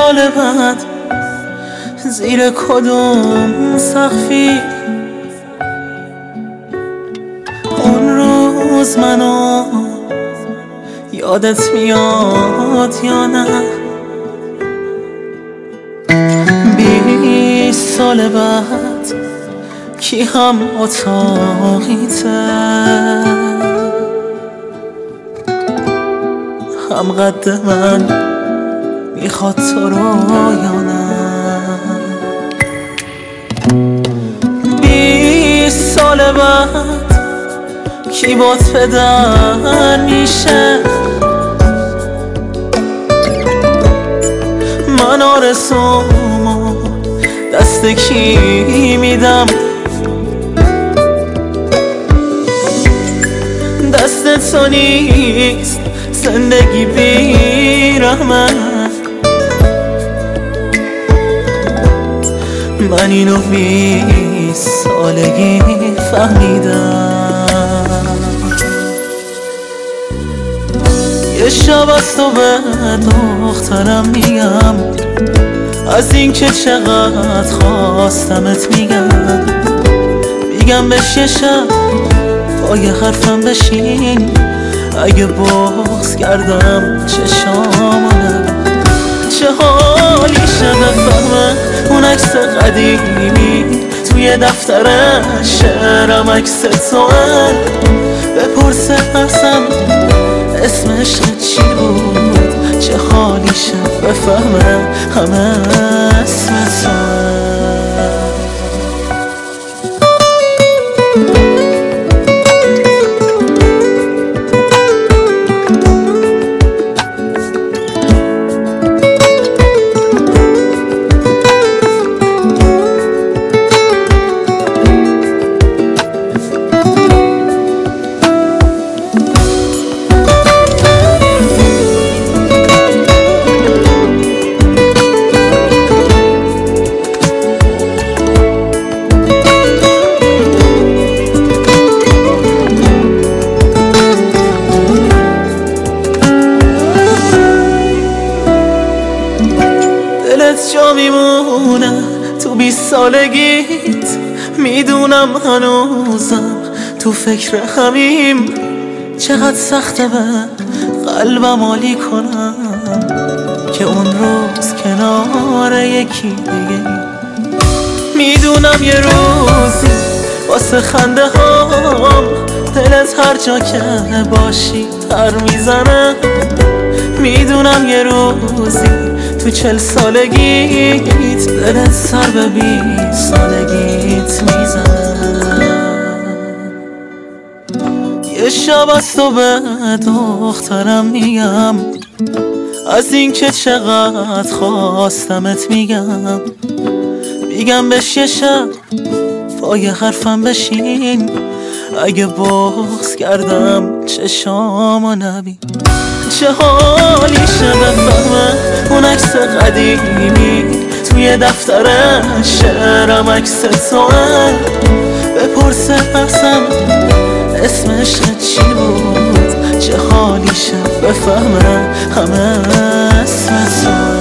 سال بعد زیر کدوم سقفی اون روز منو یادت میاد یا نه؟ 20 سال بعد کی هم اتاقیته، هم قد من میخواد تو رو یا نه؟ 20 سال بعد کی باد پدر میشه، من آرزومو دست کی میدم؟ دست تو نیست زندگی بی رحمت، من اینو 20 سالگی فهمیدم. یه شب از تو به دخترم میگم، از این که چقدر خواستمت میگم بهش یه شب پای حرفم بشین، اگه بغض کردم چشامونه چه حالی شد بفهمه اون عکس قدیمی توی دفتر شعرم عکس توه، بپرسه ازم اسم عشق چی بود، چه حالی شد بفهمه همه اسم توه. دلت جا میمونه تو 20 سالگیت، میدونم هنوزم تو فکر همیم، چقدر سخته به قلبم عالی کنم که اون روز کنار یکی دیگه. میدونم یه روزی واسه خنده هام دلت هر جا که باشی تر میزنه، میدونم یه روزی تو 40 سالگیت دلت سر به 20 سالگیت میزنه. یه شب از تو به دخترم میگم، از این که چقدر خواستمت میگم بهش یه شب پای حرفم بشین، اگه بغض کردم چشامو نبین چه حالی شد بفهمه اون عکس قدیمی توی دفتر شعرم عکس توه، بپرسه ازم اسم عشق چی بود، چه حالی شد بفهمه همه اسم توه.